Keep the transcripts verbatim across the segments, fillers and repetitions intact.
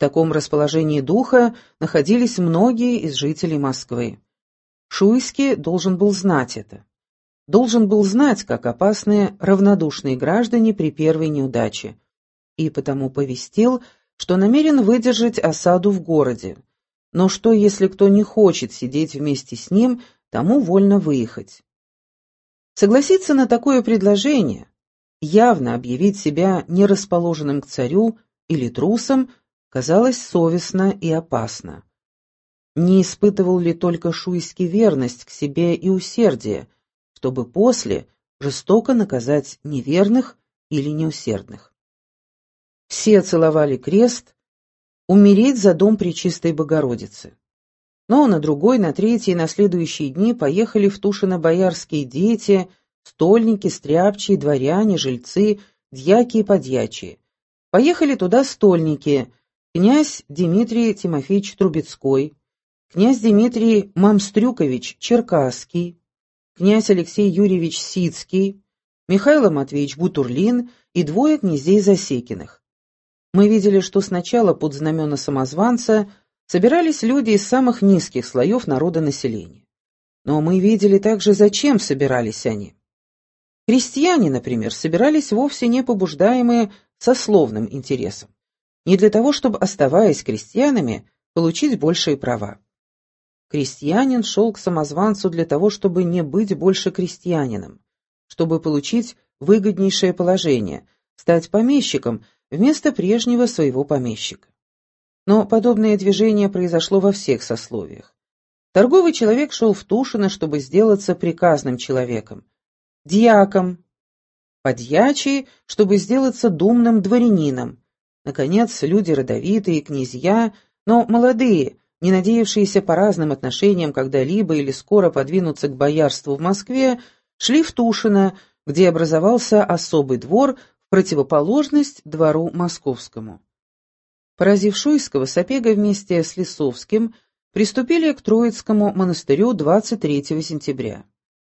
таком расположении духа находились многие из жителей Москвы. Шуйский должен был знать это. Должен был знать, как опасны равнодушные граждане при первой неудаче, и потому повестил, что намерен выдержать осаду в городе, но что, если кто не хочет сидеть вместе с ним, тому вольно выехать. Согласиться на такое предложение, явно объявить себя нерасположенным к царю или трусом, казалось совестно и опасно. Не испытывал ли только Шуйский верность к себе и усердие, чтобы после жестоко наказать неверных или неусердных? Все целовали крест, умереть за дом Пречистой Богородицы. Но на другой, на третий и на следующие дни поехали в Тушино боярские дети, стольники, стряпчие, дворяне, жильцы, дьяки и подьячие. Поехали туда стольники, князь Дмитрий Тимофеевич Трубецкой, князь Дмитрий Мамстрюкович Черкасский, князь Алексей Юрьевич Сицкий, Михаил Матвеевич Бутурлин и двое князей Засекиных. Мы видели, что сначала под знамена самозванца собирались люди из самых низких слоев народонаселения. Но мы видели также, зачем собирались они. Крестьяне, например, собирались вовсе не побуждаемые сословным интересом, не для того, чтобы, оставаясь крестьянами, получить большие права. Крестьянин шел к самозванцу для того, чтобы не быть больше крестьянином, чтобы получить выгоднейшее положение, стать помещиком вместо прежнего своего помещика. Но подобное движение произошло во всех сословиях. Торговый человек шел в Тушино, чтобы сделаться приказным человеком, дьяком, подьячий, чтобы сделаться думным дворянином, наконец, люди родовитые, князья, но молодые, не надеявшиеся по разным отношениям когда-либо или скоро подвинуться к боярству в Москве, шли в Тушино, где образовался особый двор в противоположность двору московскому. Поразив Шуйского, Сапега вместе с Лисовским приступили к Троицкому монастырю двадцать третьего сентября.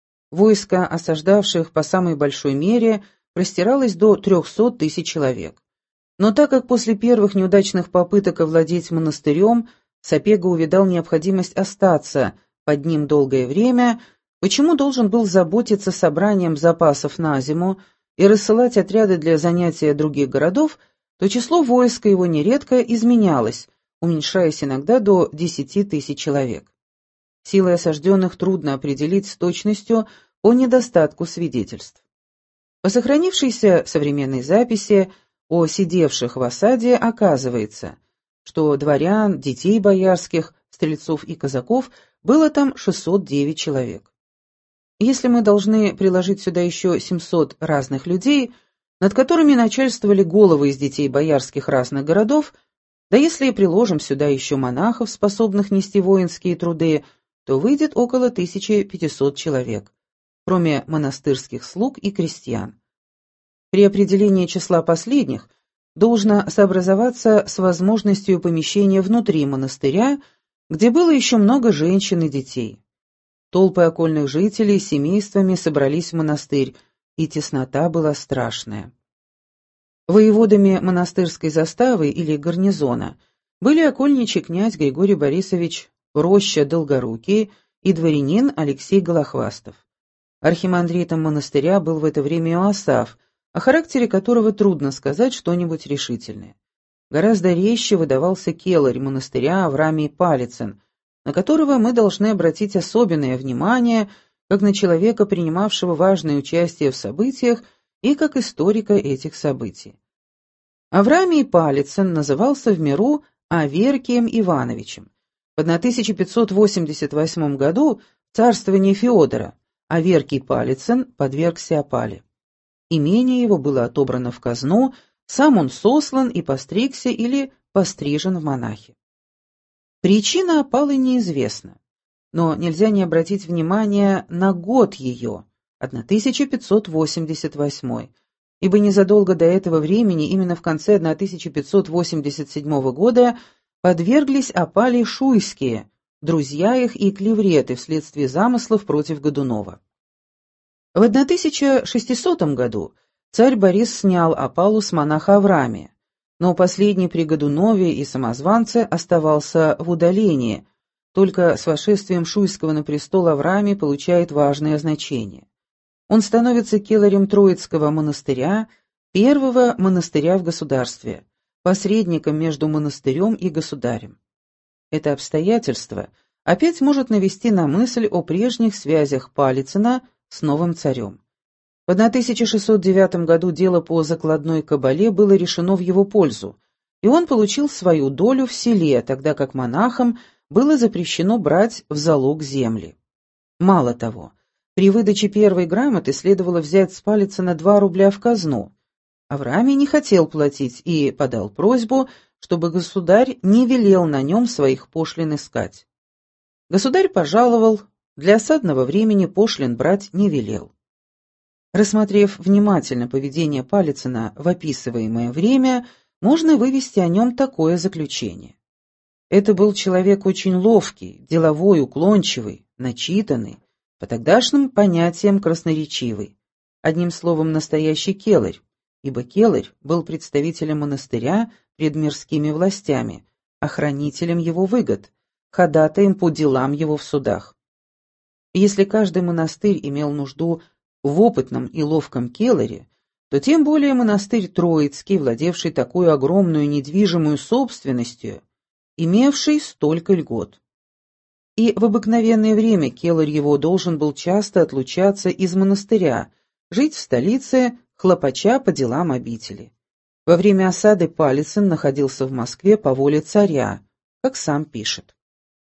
Войско осаждавших по самой большой мере простиралось до трехсот тысяч человек. Но так как после первых неудачных попыток овладеть монастырем Сапега увидал необходимость остаться под ним долгое время, почему должен был заботиться собранием запасов на зиму и рассылать отряды для занятия других городов, то число войска его нередко изменялось, уменьшаясь иногда до десяти тысяч человек. Силы осажденных трудно определить с точностью по недостатку свидетельств. По сохранившейся современной записи о сидевших в осаде оказывается, что дворян, детей боярских, стрельцов и казаков было там шестьсот девять человек. Если мы должны приложить сюда еще семьсот разных людей, над которыми начальствовали головы из детей боярских разных городов, да если и приложим сюда еще монахов, способных нести воинские труды, то выйдет около тысячи пятисот человек, кроме монастырских слуг и крестьян. При определении числа последних должно сообразоваться с возможностью помещения внутри монастыря, где было еще много женщин и детей. Толпы окольных жителей с семействами собрались в монастырь, и теснота была страшная. Воеводами монастырской заставы или гарнизона были окольничий князь Григорий Борисович Роща Долгорукий и дворянин Алексей Голохвастов. Архимандритом монастыря был в это время Иоасаф, о характере которого трудно сказать что-нибудь решительное. Гораздо резче выдавался келарь монастыря Авраамий Палицын, на которого мы должны обратить особенное внимание, как на человека, принимавшего важное участие в событиях и как историка этих событий. Авраамий Палицын назывался в миру Аверкием Ивановичем. В тысяча пятьсот восемьдесят восьмом году в царствовании Феодора Аверкий Палицын подвергся опале. Имение его было отобрано в казну, сам он сослан и постригся или пострижен в монахи. Причина опалы неизвестна, но нельзя не обратить внимания на год ее, тысяча пятьсот восемьдесят восьмой, ибо незадолго до этого времени, именно в конце тысяча пятьсот восемьдесят седьмого года, подверглись опале шуйские, друзья их и клевреты вследствие замыслов против Годунова. В тысяча шестисотом году царь Борис снял опалу с монаха Авраамия, но последний при Годунове и самозванце оставался в удалении, только с восшествием Шуйского на престол Авраамий получает важное значение. Он становится келарем Троицкого монастыря, первого монастыря в государстве, посредником между монастырем и государем. Это обстоятельство опять может навести на мысль о прежних связях Палицына с новым царем. В тысяча шестьсот девятом году дело по закладной кабале было решено в его пользу, и он получил свою долю в селе, тогда как монахам было запрещено брать в залог земли. Мало того, при выдаче первой грамоты следовало взять с Палицына два рубля в казну. Авраамий не хотел платить и подал просьбу, чтобы государь не велел на нем своих пошлин искать. Государь пожаловал, для осадного времени пошлин брать не велел. Рассмотрев внимательно поведение Палицына в описываемое время, можно вывести о нем такое заключение. Это был человек очень ловкий, деловой, уклончивый, начитанный, по тогдашним понятиям красноречивый, одним словом, настоящий келарь, ибо келарь был представителем монастыря пред мирскими властями, охранителем его выгод, ходатаем по делам его в судах. И если каждый монастырь имел нужду в опытном и ловком келаре, то тем более монастырь Троицкий, владевший такой огромную недвижимую собственностью, имевший столько льгот. И в обыкновенное время келарь его должен был часто отлучаться из монастыря, жить в столице, хлопача по делам обители. Во время осады Палицын находился в Москве по воле царя, как сам пишет.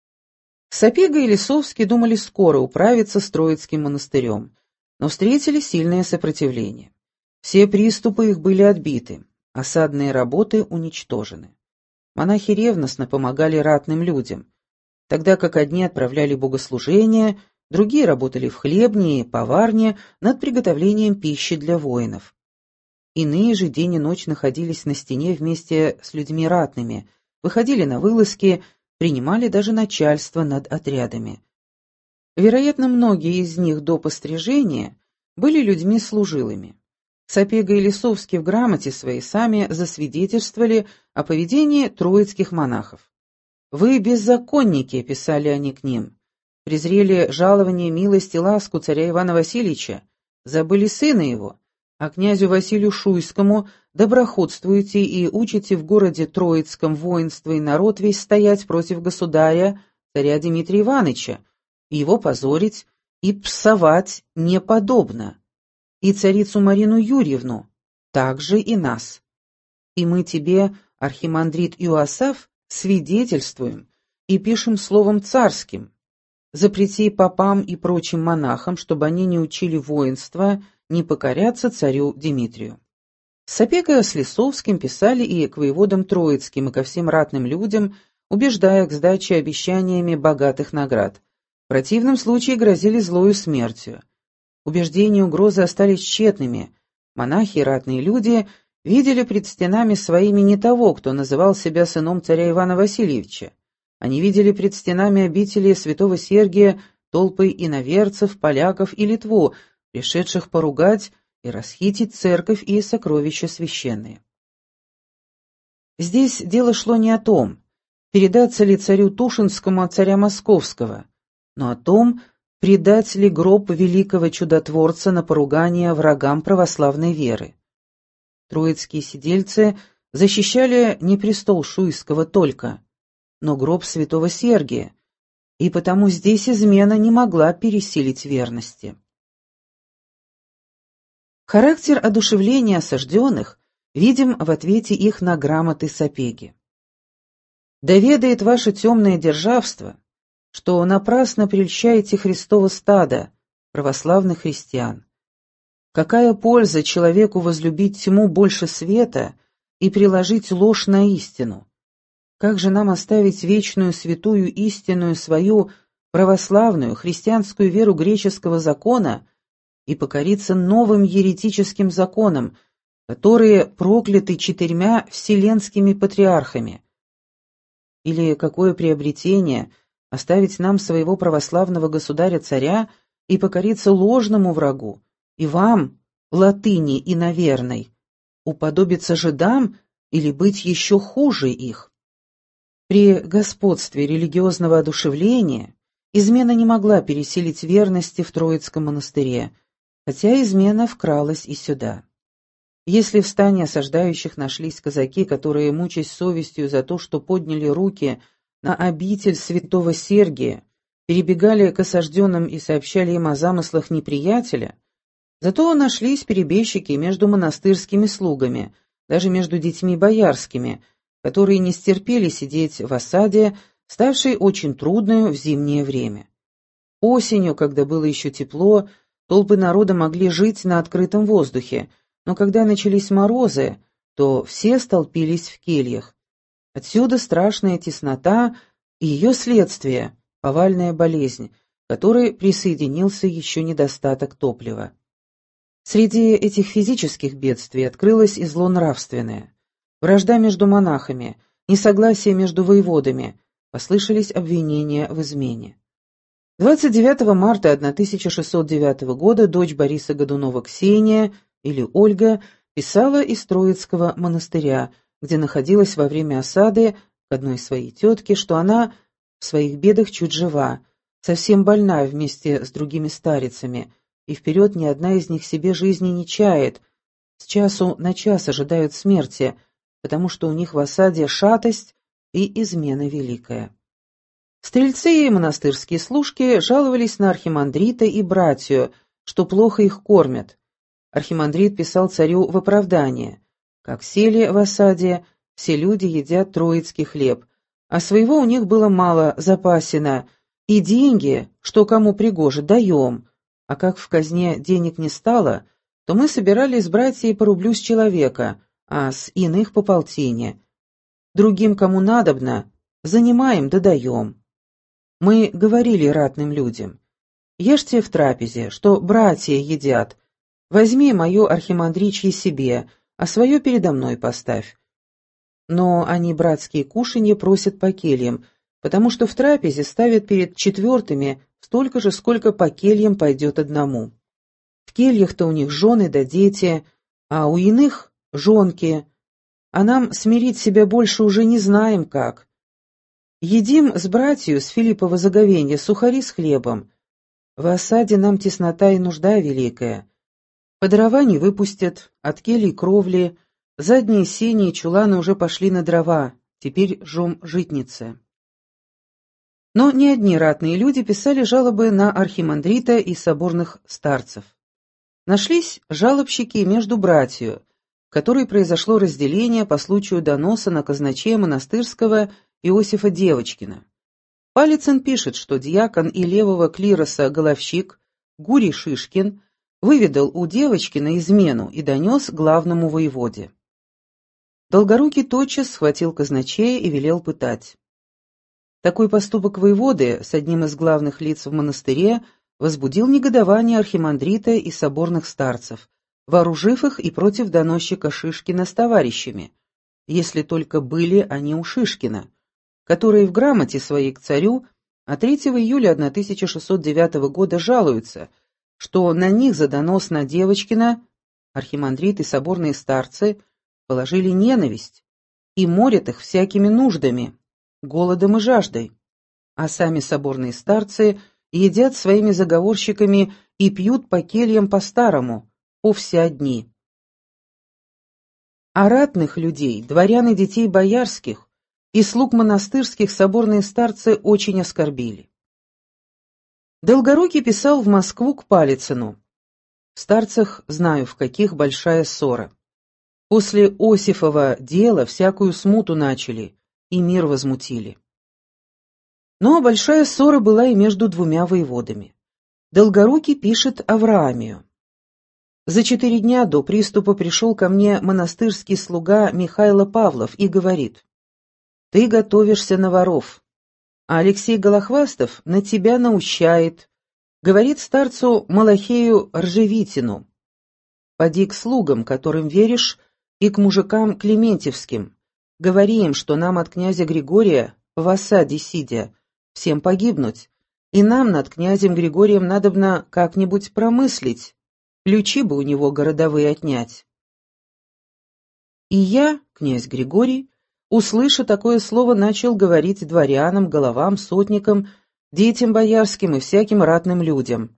Сапега и Лисовский думали скоро управиться с Троицким монастырем, но встретили сильное сопротивление. Все приступы их были отбиты, осадные работы уничтожены. Монахи ревностно помогали ратным людям, тогда как одни отправляли богослужения, другие работали в хлебне и поварне над приготовлением пищи для воинов. Иные же день и ночь находились на стене вместе с людьми ратными, выходили на вылазки, принимали даже начальство над отрядами. Вероятно, многие из них до пострижения были людьми служилыми. Сапега и Лисовский в грамоте своей сами засвидетельствовали о поведении троицких монахов. «Вы беззаконники», — писали они к ним, — «презрели жалование, милость и ласку царя Ивана Васильевича, забыли сына его, а князю Василию Шуйскому доброходствуете и учите в городе Троицком воинство и народ весь стоять против государя, царя Дмитрия Ивановича, его позорить и псовать неподобно, и царицу Марину Юрьевну, также и нас. И мы тебе, архимандрит Иоасаф, свидетельствуем и пишем словом царским. Запрети попам и прочим монахам, чтобы они не учили воинства, не покоряться царю Дмитрию». Сапега с Лисовским писали и к воеводам Троицким, и ко всем ратным людям, убеждая к сдаче обещаниями богатых наград. В противном случае грозили злою смертью. Убеждения и угрозы остались тщетными. Монахи и ратные люди видели пред стенами своими не того, кто называл себя сыном царя Ивана Васильевича. Они видели пред стенами обители святого Сергия толпы иноверцев, поляков и Литву, пришедших поругать и расхитить церковь и сокровища священные. Здесь дело шло не о том, передаться ли царю Тушинскому от царя Московского, но о том, предать ли гроб великого чудотворца на поругание врагам православной веры. Троицкие сидельцы защищали не престол Шуйского только, но гроб святого Сергия, и потому здесь измена не могла пересилить верности. Характер одушевления осажденных видим в ответе их на грамоты Сапеги. «Да ведает ваше темное державство, что напрасно прельщаете Христово стадо, православных христиан. Какая польза человеку возлюбить тьму больше света и приложить ложь на истину? Как же нам оставить вечную святую истинную свою православную христианскую веру греческого закона и покориться новым еретическим законам, которые прокляты четырьмя вселенскими патриархами? Или какое приобретение оставить нам своего православного государя-царя и покориться ложному врагу, и вам, латыни иноверной, уподобиться жидам, или быть еще хуже их. При господстве религиозного одушевления измена не могла пересилить верности в Троицком монастыре, хотя измена вкралась и сюда. Если в стане осаждающих нашлись казаки, которые, мучаясь совестью за то, что подняли руки на обитель святого Сергия, перебегали к осажденным и сообщали им о замыслах неприятеля, зато нашлись перебежчики между монастырскими слугами, даже между детьми боярскими, которые не стерпели сидеть в осаде, ставшей очень трудной в зимнее время. Осенью, когда было еще тепло, толпы народа могли жить на открытом воздухе, но когда начались морозы, то все столпились в кельях. Отсюда страшная теснота и ее следствие – повальная болезнь, к которой присоединился еще недостаток топлива. Среди этих физических бедствий открылось и зло нравственное. Вражда между монахами, несогласие между воеводами, послышались обвинения в измене. двадцать девятого марта тысяча шестьсот девятого года дочь Бориса Годунова Ксения, или Ольга, писала из Троицкого монастыря, где находилась во время осады, к одной своей тетке, что она в своих бедах чуть жива, совсем больна вместе с другими старицами, и вперед ни одна из них себе жизни не чает, с часу на час ожидают смерти, потому что у них в осаде шатость и измена великая. Стрельцы и монастырские служки жаловались на архимандрита и братью, что плохо их кормят. Архимандрит писал царю в оправдание: «Как сели в осаде, все люди едят троицкий хлеб, а своего у них было мало запасено, и деньги, что кому пригоже, даем, а как в казне денег не стало, то мы собирали с братьей по рублю с человека, а с иных по полтине. Другим, кому надобно, занимаем да даем». Мы говорили ратным людям: «Ешьте в трапезе, что братья едят, возьми мое архимандричье себе, а свое передо мной поставь». Но они братские кушанья просят по кельям, потому что в трапезе ставят перед четвертыми столько же, сколько по кельям пойдет одному. В кельях-то у них жены да дети, а у иных — жонки, а нам смирить себя больше уже не знаем как. Едим с братью с Филиппова заговенья сухари с хлебом. В осаде нам теснота и нужда великая. По дрова не выпустят, от келий кровли, задние сени и чуланы уже пошли на дрова, теперь жжем житницы. Но не одни ратные люди писали жалобы на архимандрита и соборных старцев. Нашлись жалобщики между братью, в которой произошло разделение по случаю доноса на казначея монастырского Иосифа Девочкина. Палицын пишет, что диакон и левого клироса головщик Гурий Шишкин выведал у Девочкина измену и донес главному воеводе. Долгорукий тотчас схватил казначея и велел пытать. Такой поступок воеводы с одним из главных лиц в монастыре возбудил негодование архимандрита и соборных старцев, вооружив их и против доносчика Шишкина с товарищами, если только были они у Шишкина, который в грамоте своей к царю от третьего июля тысяча шестьсот девятого года жалуются, что на них за донос на Девочкина архимандрит и соборные старцы положили ненависть и морят их всякими нуждами, голодом и жаждой, а сами соборные старцы едят своими заговорщиками и пьют по кельям по-старому, по вся дни. А ратных людей, дворян и детей боярских и слуг монастырских соборные старцы очень оскорбили. Долгорукий писал в Москву к Палицыну: «В старцах знаю, в каких большая ссора. После Осифова дела всякую смуту начали и мир возмутили». Но большая ссора была и между двумя воеводами. Долгорукий пишет Авраамию: «За четыре дня до приступа пришел ко мне монастырский слуга Михайло Павлов и говорит: ты готовишься на воров, а Алексей Голохвастов на тебя наущает, говорит старцу Малахею Ржевитину: поди к слугам, которым веришь, и к мужикам клементьевским, говори им, что нам от князя Григория в осаде сидя всем погибнуть, и нам над князем Григорием надобно как-нибудь промыслить, ключи бы у него городовые отнять». И я, князь Григорий, услыша такое слово, начал говорить дворянам, головам, сотникам, детям боярским и всяким ратным людям.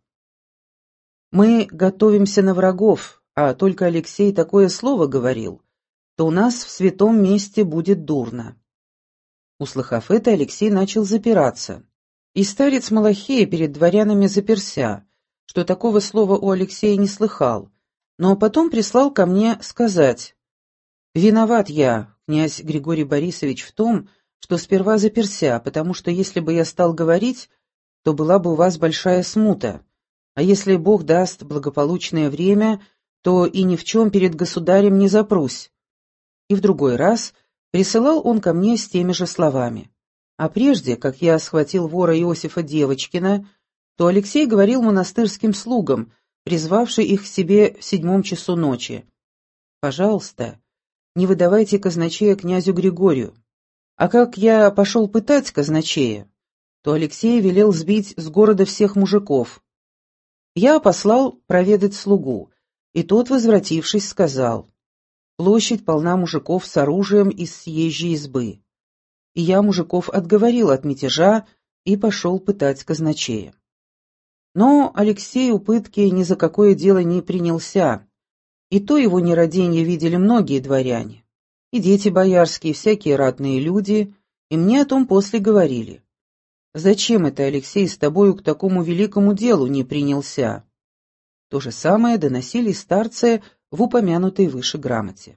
Мы готовимся на врагов, а только Алексей такое слово говорил, то у нас в святом месте будет дурно. Услыхав это, Алексей начал запираться. И старец Малахея перед дворянами заперся, что такого слова у Алексея не слыхал, но потом прислал ко мне сказать: «Виноват я, князь Григорий Борисович, в том, что сперва заперся, потому что если бы я стал говорить, то была бы у вас большая смута, а если Бог даст благополучное время, то и ни в чем перед государем не запрусь». И в другой раз присылал он ко мне с теми же словами. А прежде, как я схватил вора Иосифа Девочкина, то Алексей говорил монастырским слугам, призвавший их к себе в седьмом часу ночи: «Пожалуйста, не выдавайте казначея князю Григорию». А как я пошел пытать казначея, то Алексей велел сбить с города всех мужиков. Я послал проведать слугу, и тот, возвратившись, сказал: «Площадь полна мужиков с оружием из съезжей избы». И я мужиков отговорил от мятежа и пошел пытать казначея. Но Алексей у пытки ни за какое дело не принялся, и то его нераденье видели многие дворяне, и дети боярские, всякие ратные люди, и мне о том после говорили: «Зачем это Алексей с тобою к такому великому делу не принялся?» То же самое доносили старцы в упомянутой выше грамоте.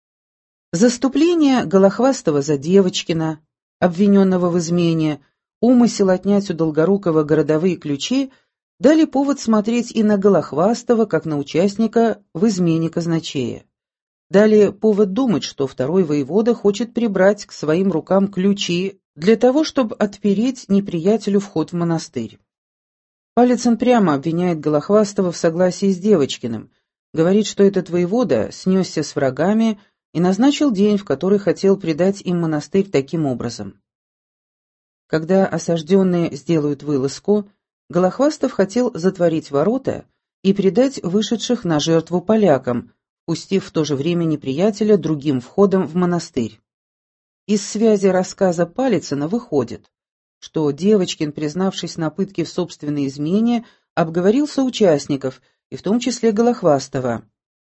Заступление Голохвастова за Девочкина, обвиненного в измене, умысел отнять у Долгорукова городовые ключи, дали повод смотреть и на Голохвастова, как на участника в измене казначея. Дали повод думать, что второй воевода хочет прибрать к своим рукам ключи для того, чтобы отпереть неприятелю вход в монастырь. Палицын прямо обвиняет Голохвастова в согласии с Девочкиным, говорит, что этот воевода снесся с врагами и назначил день, в который хотел предать им монастырь таким образом. Когда осажденные сделают вылазку, Голохвастов хотел затворить ворота и предать вышедших на жертву полякам, пустив в то же время неприятеля другим входом в монастырь. Из связи рассказа Палицына выходит, что Девочкин, признавшись на пытке в собственной измене, обговорил соучастников, и в том числе Голохвастова.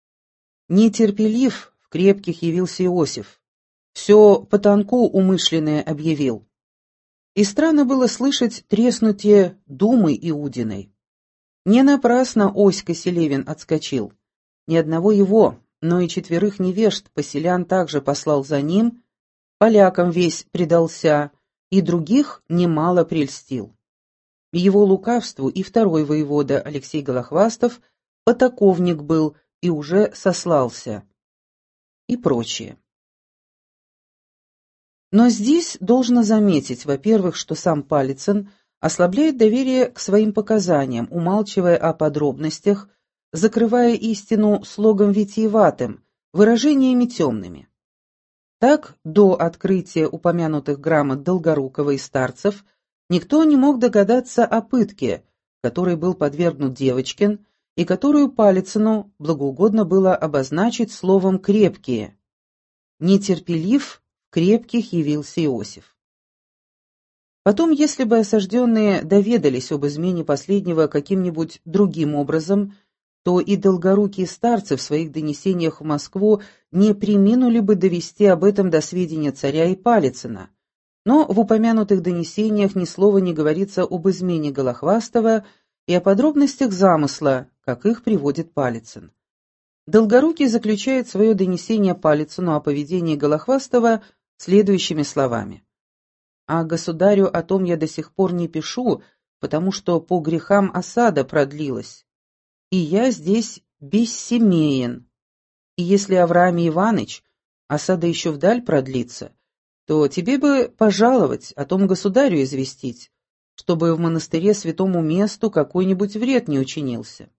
Нетерпелив, в крепких явился Иосиф. Все по тонку умышленное объявил. И странно было слышать треснутие думы Иудиной. Не напрасно Оська Селевин отскочил. Ни одного его, но и четверых невежд поселян также послал за ним, полякам весь предался, и других немало прельстил. Его лукавству и второй воевода Алексей Голохвастов потаковник был и уже сослался. И прочее. Но здесь должно заметить, во-первых, что сам Палицын ослабляет доверие к своим показаниям, умалчивая о подробностях, закрывая истину слогом витиеватым, выражениями темными. Так, до открытия упомянутых грамот Долгорукова и старцев, никто не мог догадаться о пытке, которой был подвергнут Девочкин, и которую Палицыну благоугодно было обозначить словом «крепкие». Нетерпелив, крепких явился Иосиф. Потом, если бы осажденные доведались об измене последнего каким-нибудь другим образом, то и долгорукие старцы в своих донесениях в Москву не преминули бы довести об этом до сведения царя и Палицына. Но в упомянутых донесениях ни слова не говорится об измене Голохвастова и о подробностях замысла, как их приводит Палицын. Долгорукий заключает свое донесение Палицыну о поведении Голохвастова следующими словами: «А государю о том я до сих пор не пишу, потому что по грехам осада продлилась, и я здесь бессемеен. И если Авраам Иваныч, осада еще вдаль продлится, то тебе бы пожаловать, о том государю известить, чтобы в монастыре святому месту какой-нибудь вред не учинился».